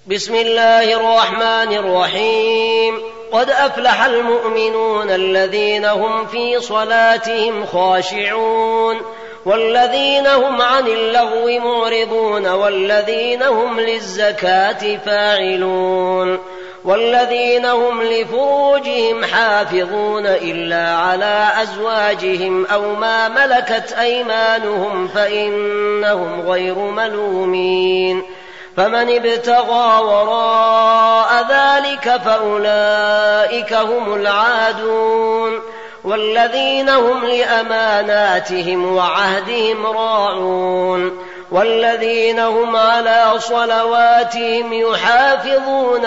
بسم الله الرحمن الرحيم. قد أفلح المؤمنون الذين هم في صلاتهم خاشعون والذين هم عن اللغو معرضون والذين هم للزكاة فاعلون والذين هم لفروجهم حافظون إلا على أزواجهم أو ما ملكت أيمانهم فإنهم غير ملومين. فمن ابتغى وراء ذلك فأولئك هم العادون والذين هم لأماناتهم وعهدهم راعون والذين هم على صلواتهم يحافظون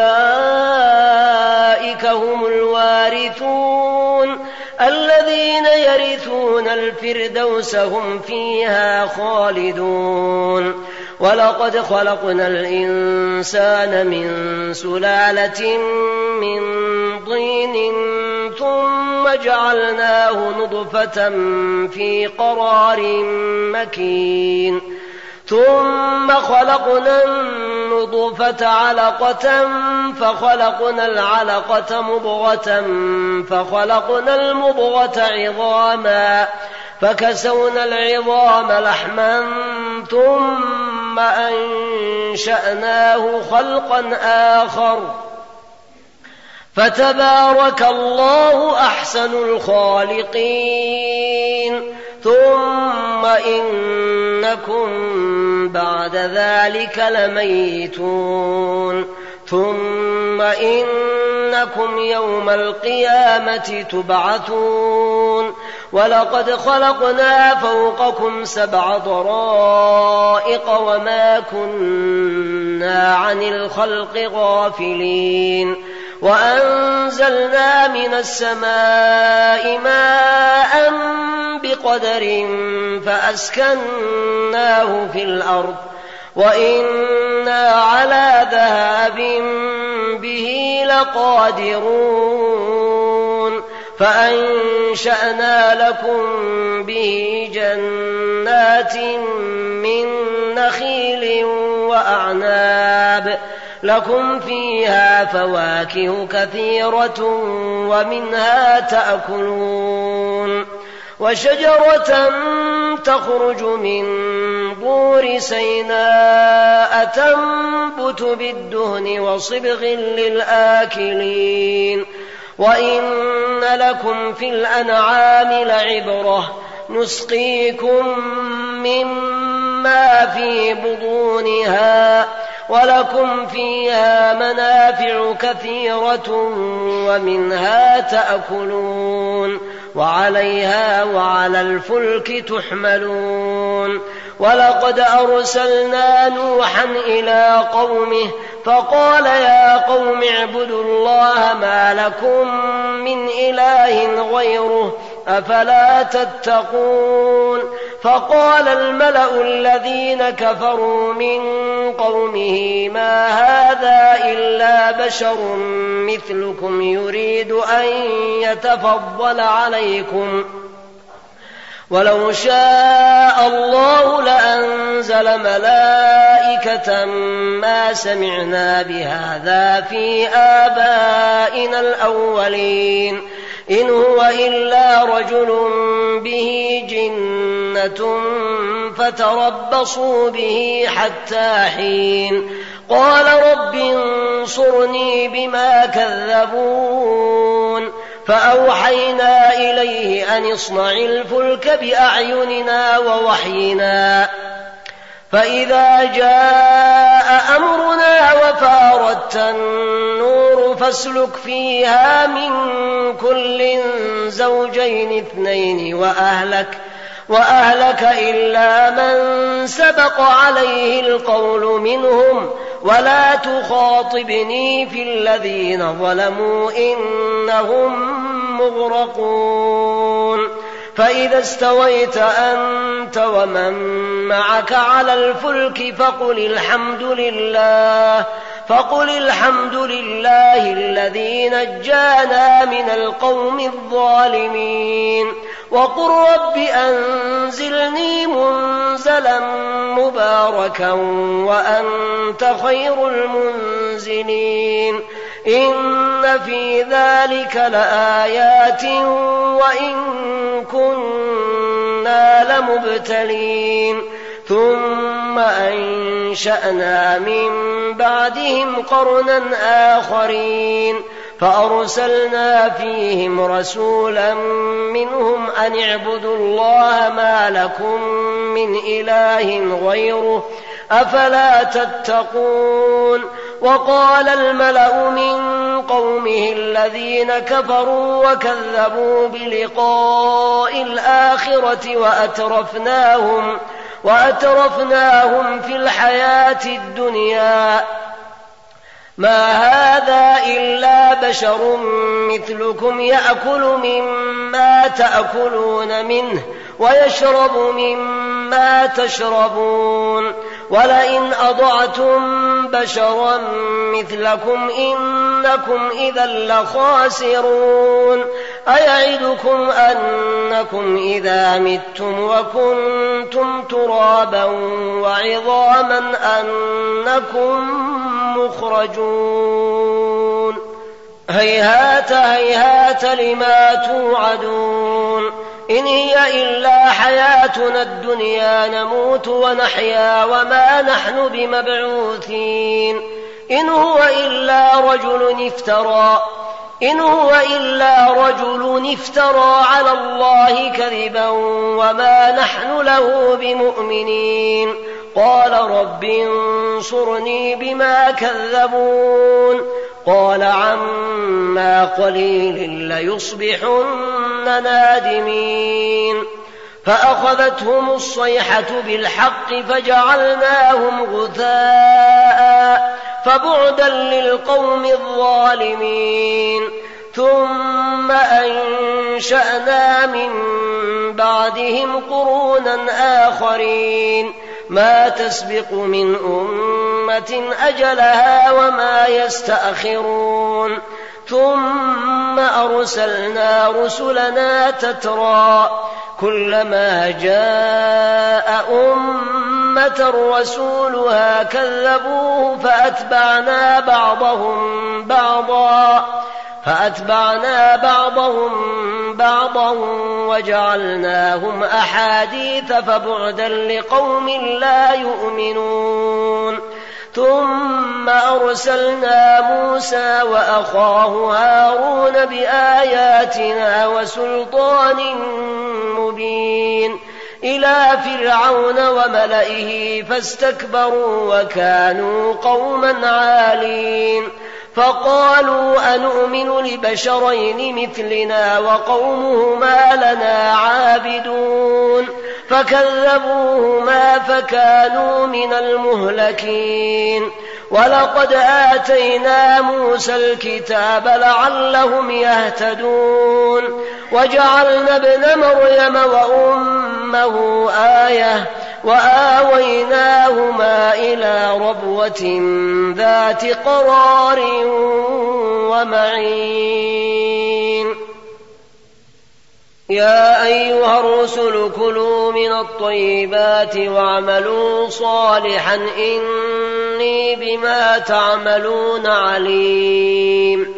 أولئك هم الوارثون الذين يرثون الفردوس هم فيها خالدون. ولقد خلقنا الإنسان من سلالة من طين ثم جعلناه نطفة في قرار مكين ثم خلقنا النطفة علقة فخلقنا العلقة مضغة فخلقنا المضغة عظاما فكسونا العظام لحما ثم أنشأناه خلقا آخر فتبارك الله أحسن الخالقين. ثم إنكم بعد ذلك لميتون ثم إنكم يوم القيامة تبعثون. ولقد خلقنا فوقكم 7 طرائق وما كنا عن الخلق غافلين وأنزلنا من السماء ماء بقدر فأسكناه في الأرض وإنا على ذهاب به لقادرون فأنشأنا لكم به جنات من نخيل وأعناب لكم فيها فواكه كثيرة ومنها تأكلون وشجرة تخرج من طور سيناء تنبت بالدهن وصبغ للآكلين. وإن لكم في الأنعام لعبرة نسقيكم مما في بطونها ولكم فيها منافع كثيرة ومنها تأكلون وعليها وعلى الفلك تحملون. ولقد أرسلنا نوحا إلى قومه فقال يا قوم اعبدوا الله ما لكم من إله غيره أفلا تتقون. فقال الملأ الذين كفروا من قومه ما هذا إلا بشر مثلكم يريد أن يتفضل عليكم ولو شاء الله لأنزل ملائكة ما سمعنا بهذا في آبائنا الأولين إن هو إلا رجل به جنة فتربصوا به حتى حين. قال رب انصرني بما كذبون فأوحينا إليه أن اصنع الفلك بأعيننا ووحينا فإذا جاء أمرنا وفارت النور فاسلك فيها من كل زوجين 2 وأهلك إلا من سبق عليه القول منهم ولا تخاطبني في الذين ظلموا إنهم مغرقون. فإذا استويت أنت ومن معك على الفلك فقل الحمد لله الذي نجانا من القوم الظالمين وقل رب أنزلني منزلا مباركا وأنت خير المنزلين إن في ذلك لآيات وإن كنا لمبتلين ثم أنشأنا من بعدهم قرنا آخرين فأرسلنا فيهم رسولا منهم أن اعبدوا الله ما لكم من إله غيره أفلا تتقون وقال الملأ من قومه الذين كفروا وكذبوا بلقاء الآخرة وأترفناهم في الحياة الدنيا ما هذا إلا بشر مثلكم يأكل مما تأكلون منه ويشرب مما تشربون ولئن أطعتم بشرا مثلكم إنكم إذا لخاسرون أيعدكم أنكم إذا متم وكنتم ترابا وعظاما أنكم مخرجون هيهات هيهات لما توعدون إن هي إلا حياتنا الدنيا نموت ونحيا وما نحن بمبعوثين إن هو إلا رجل افترى على الله كذبا وما نحن له بمؤمنين قال رب انصرني بما كذبون قال عما قليل ليصبحن نادمين فأخذتهم الصيحة بالحق فجعلناهم غثاء فبعدا للقوم الظالمين ثم أنشأنا من بعدهم قرونا آخرين ما تسبق من أمة أجلها وما يستأخرون ثم أرسلنا رسلنا تترى كلما جاء أمة رسولها كذبوه فأتبعنا بعضهم بعضا وجعلناهم أحاديث فبعدا لقوم لا يؤمنون ثم أرسلنا موسى وأخاه هارون بآياتنا وسلطان مبين إلى فرعون وملئه فاستكبروا وكانوا قوما عالين فقالوا أنؤمن لبشرين مثلنا وقومهما لنا عابدون فكذبوهما فكانوا من المهلكين ولقد آتينا موسى الكتاب لعلهم يهتدون وجعلنا ابن مريم وأمه آية وآويناهما إلى ربوة ذات قرار ومعين يا أيها الرسل كلوا من الطيبات واعملوا صالحا إني بما تعملون عليم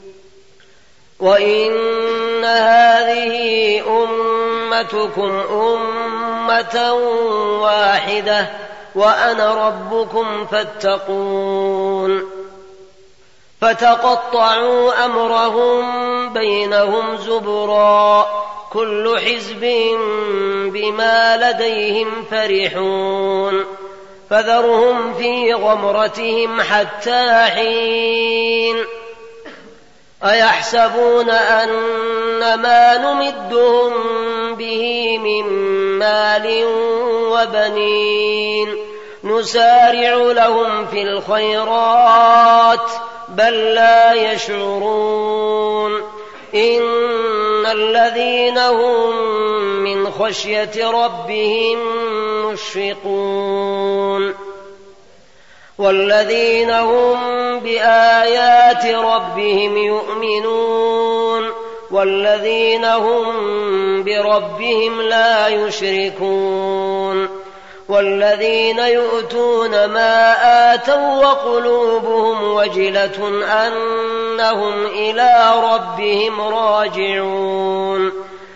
وإن هذه أمتكم أمة واحدة وأنا ربكم فاتقون فتقطعوا أمرهم بينهم زبرا كل حزب بما لديهم فرحون فذرهم في غمرتهم حتى حين أيحسبون أن ما نمدهم به من مال وبنين نسارع لهم في الخيرات بل لا يشعرون إن الذين هم من خشية ربهم مشفقون والذين هم بآيات ربهم يؤمنون والذين هم بربهم لا يشركون والذين يؤتون ما آتوا وقلوبهم وجلة أنهم إلى ربهم راجعون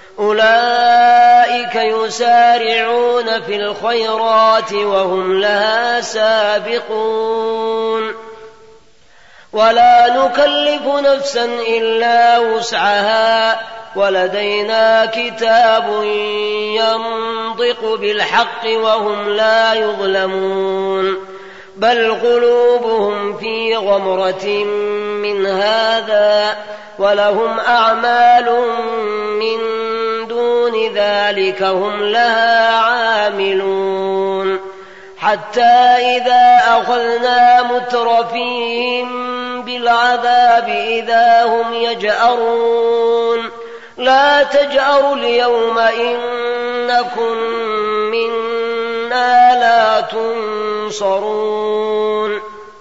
أولئك يسارعون في الخيرات وهم لها سابقون ولا نكلف نفسا إلا وسعها ولدينا كتاب ينطق بالحق وهم لا يظلمون بل قلوبهم في غمرة من هذا ولهم أعمال من دون ذلك هم لها عاملون حتى إذا أخذنا مترفيهم بالعذاب إذا هم يجأرون لا تجأروا اليوم إنكم منا لا تنصرون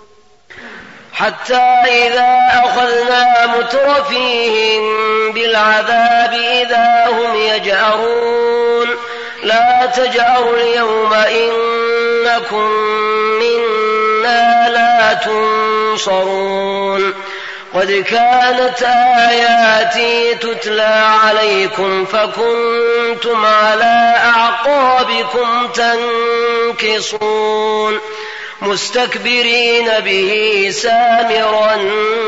حتى إذا أخذنا مترفيهم بالعذاب إذا هم يجأرون لا تجأروا اليوم إنكم منا لا تنصرون قد كانت آياتي تتلى عليكم فكنتم على أعقابكم تنكصون مستكبرين به سامرا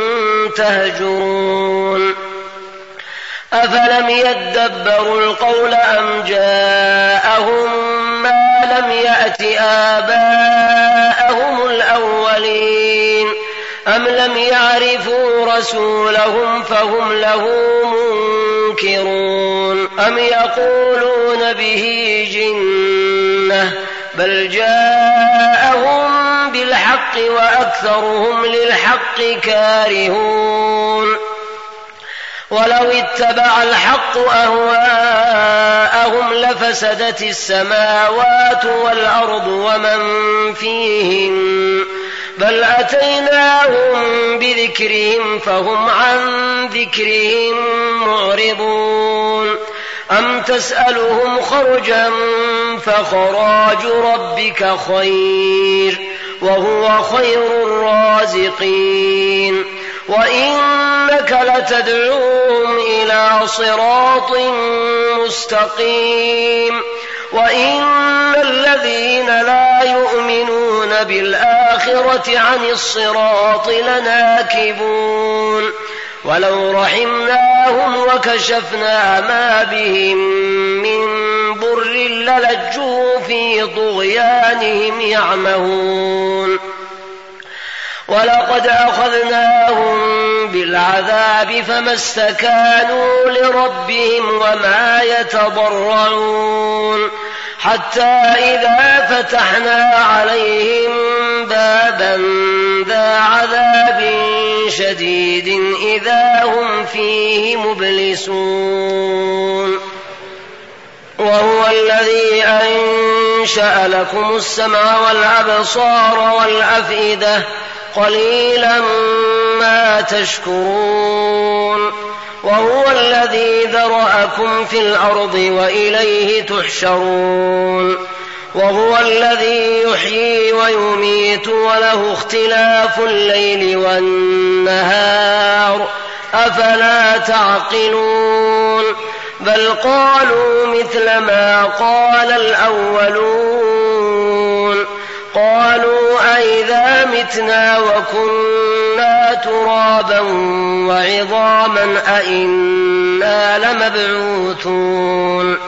تهجرون أفلم يدبروا القول أم جاءهم ما لم يأت آباءهم الأولين أم لم يعرفوا رسولهم فهم له منكرون أم يقولون به جنة بل جاءهم بالحق وأكثرهم للحق كارهون ولو اتبع الحق أهواءهم لفسدت السماوات والأرض ومن فيهن بل أتيناهم بذكرهم فهم عن ذكرهم معرضون أم تسألهم خرجا فخراج ربك خير وهو خير الرازقين وإنك لتدعوهم إلى صراط مستقيم وإن الذين لا يؤمنون بالآخرة عن الصراط لناكبون ولو رحمناهم وكشفنا ما بهم من ضر للجوا في طغيانهم يعمهون ولقد أخذناهم بالعذاب فما استكانوا لربهم وما يتضرعون حتى إذا فتحنا عليهم بابا ذا عذاب شديد إذا هم فيه مبلسون وهو الذي أنشأ لكم السمع والأبصار والأفئدة قليلا ما تشكرون وهو الذي ذرأكم في الأرض وإليه تحشرون وهو الذي يحيي ويميت وله اختلاف الليل والنهار أفلا تعقلون بل قالوا مثل ما قال الأولون قالوا أئذا متنا وكنا ترابا وعظاما أئنا لمبعوثون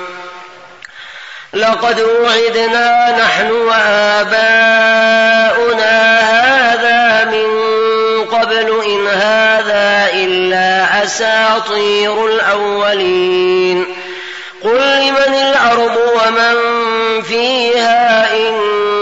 لقد وعدنا نحن وآباؤنا هذا من قبل إن هذا إلا أساطير الأولين قل لمن الأرض ومن فيها إن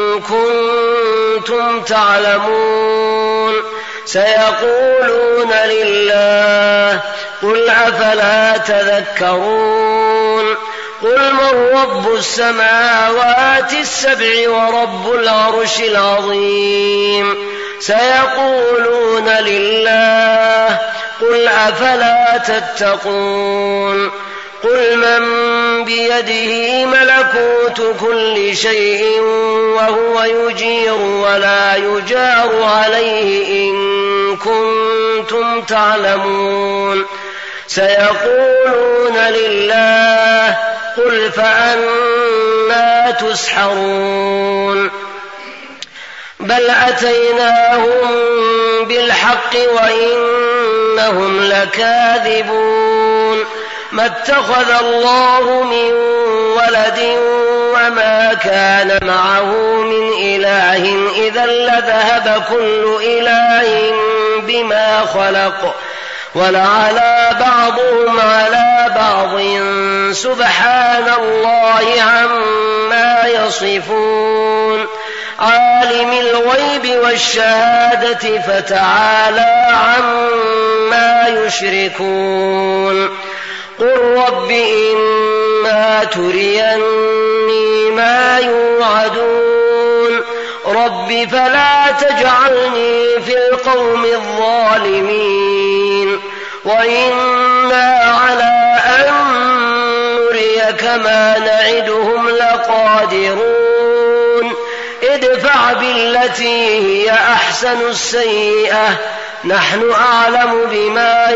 كنتم تعلمون سيقولون لله قل أفلا تذكرون قل من رب السماوات السبع ورب العرش العظيم سيقولون لله قل أفلا تتقون قل من بيده ملكوت كل شيء وهو يجير ولا يجار عليه إن كنتم تعلمون سيقولون لله قل فأنى تسحرون بل أتيناهم بالحق وإنهم لكاذبون ما اتخذ الله من ولد وما كان معه من إله إذا لذهب كل إله بما خلق ولعلى بعضهم على بعض سبحان الله عما يصفون عالم الغيب والشهادة فتعالى عما يشركون قل رب إما تريني ما يوعدون رب فلا تجعلني في القوم الظالمين وإنا على أن نريك ما نعدهم لقادرون ادفع بالتي هي أحسن السيئة نحن أعلم بما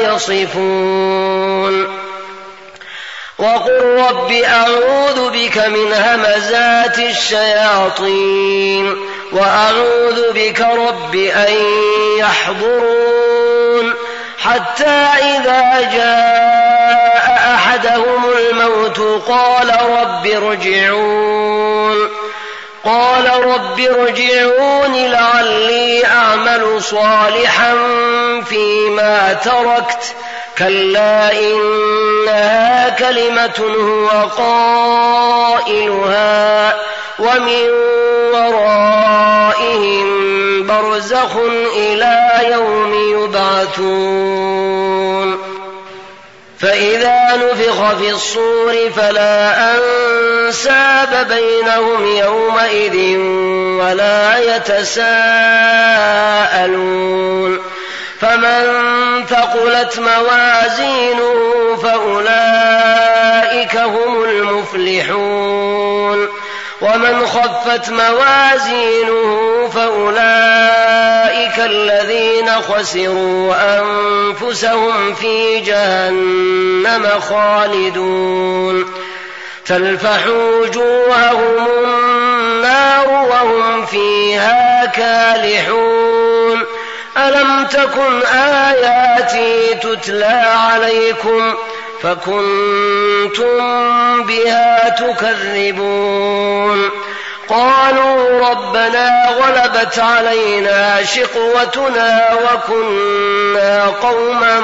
يصفون وقل رب أعوذ بك من همزات الشياطين وأعوذ بك رب أن يحضرون حتى إذا جاء أحدهم الموت قال رب ارجعون لعلي أعمل صالحا فيما تركت كلا إنها كلمة هو قائلها ومن ورائهم برزخ إلى يوم يبعثون فإذا نفخ في الصور فلا أنساب بينهم يومئذ ولا يتساءلون فمن ثقلت موازينه فأولئك هم المفلحون ومن خفت موازينه فأولئك الذين خسروا أنفسهم في جهنم خالدون تلفح وجوههم النار وهم فيها كالحون ألم تكن آياتي تتلى عليكم فكنتم بها تكذبون قالوا ربنا غلبت علينا شقوتنا وكنا قوما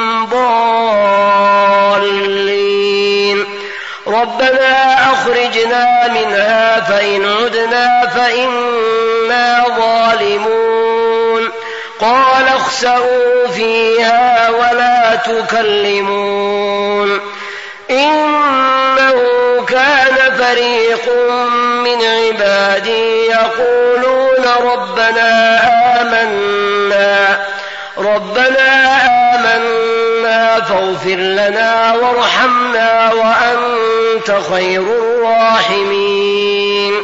ضالين ربنا أخرجنا منها فإن عدنا فإنا ظالمون قال اخسئوا فيها ولا تكلمون إنه كان فريق من عبادي يقولون ربنا آمنا فاغفر لنا وارحمنا وأنت خير الراحمين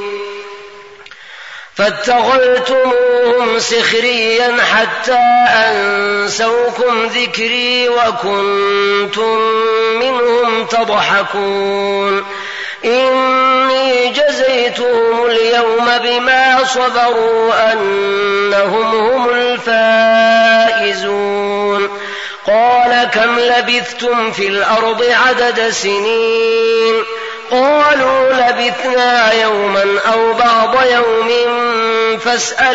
فاتخذتموهم سخريا حتى أنسوكم ذكري وكنتم منهم تضحكون إني جزيتهم اليوم بما صبروا أنهم هم الفائزون قال كم لبثتم في الأرض عدد سنين قالوا لبثنا يوما أو بعض يوم فاسأل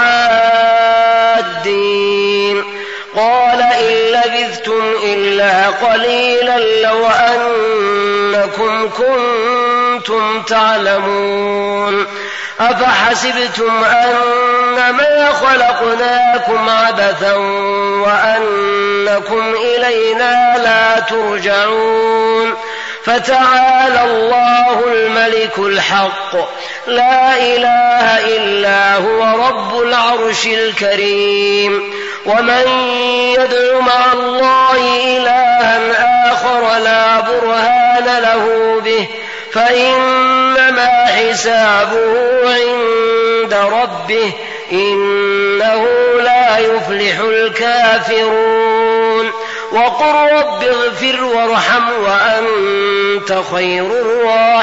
العادين قال إن لبثتم إلا قليلا لو أنكم كنتم تعلمون أفحسبتم أنما خلقناكم عبثا وأنكم إلينا لا ترجعون فتعالى الله الملك الحق لا إله إلا هو رب العرش الكريم ومن يدع مع الله إلها آخر لا برهان له به فإنما حسابه عند ربه إنه لا يفلح الكافرون وقل رب اغفر وارحم وأنت خير الراحمين